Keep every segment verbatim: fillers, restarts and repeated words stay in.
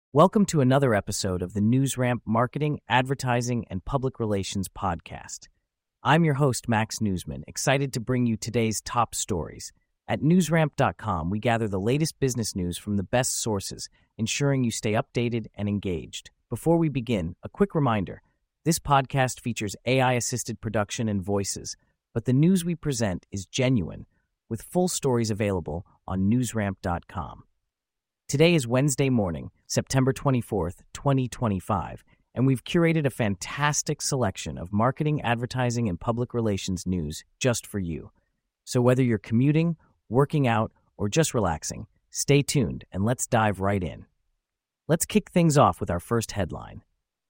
Welcome to another episode of the NewsRamp Marketing, Advertising, and Public Relations podcast. I'm your host, Max Newsman, excited to bring you today's top stories. At newsramp dot com, we gather the latest business news from the best sources, ensuring you stay updated and engaged. Before we begin, a quick reminder. This podcast features A I-assisted production and voices, but the news we present is genuine, with full stories available on newsramp dot com. Today is Wednesday morning, September twenty-fourth, twenty twenty-five, and we've curated a fantastic selection of marketing, advertising, and public relations news just for you. So whether you're commuting, working out, or just relaxing, stay tuned and let's dive right in. Let's kick things off with our first headline.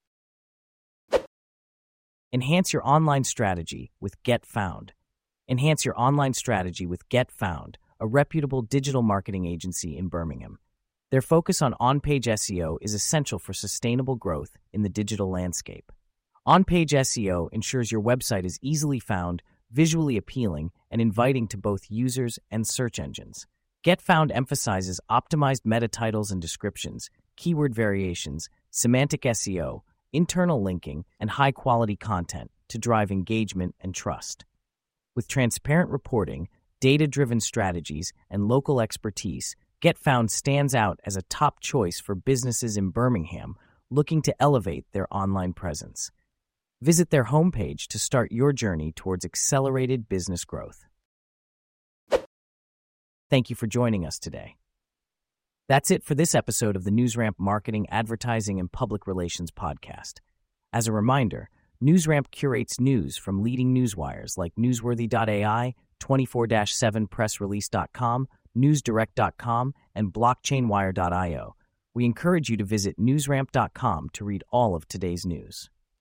Enhance your online strategy with GetFound. Enhance your online strategy with GetFound, a reputable digital marketing agency in Birmingham. Their focus on on-page S E O is essential for sustainable growth in the digital landscape. On-page S E O ensures your website is easily found, visually appealing, and inviting to both users and search engines. GetFound emphasizes optimized meta titles and descriptions, keyword variations, semantic S E O, internal linking, and high-quality content to drive engagement and trust. With transparent reporting, data-driven strategies, and local expertise, GetFound stands out as a top choice for businesses in Birmingham looking to elevate their online presence. Visit their homepage to start your journey towards accelerated business growth. Thank you for joining us today. That's it for this episode of the NewsRamp Marketing, Advertising, and Public Relations podcast. As a reminder, NewsRamp curates news from leading newswires like newsworthy dot A I, twenty-four seven press release dot com, newsdirect dot com, and blockchain wire dot io. We encourage you to visit newsramp dot com to read all of today's news.